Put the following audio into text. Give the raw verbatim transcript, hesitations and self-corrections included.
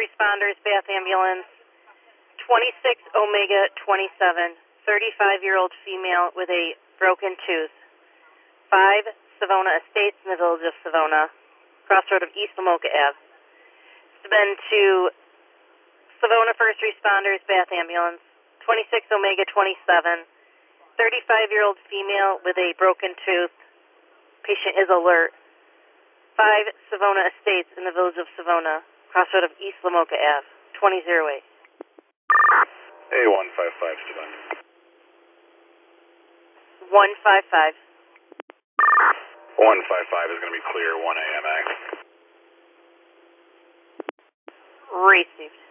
responders, Bath Ambulance, twenty-six Omega twenty-seven, thirty-five-year-old female with a broken tooth. five Savona Estates in the village of Savona, crossroad of East Lamoka Ave. It's been to Savona First Responders, Bath Ambulance, twenty-six Omega twenty-seven, thirty-five-year-old female with a broken tooth. Patient is alert. five Savona Estates in the village of Savona, crossroad of East Lamoka Ave, twenty oh eight. A one five five, Savona. one five five. one five five is going to be clear, one A M A. Received.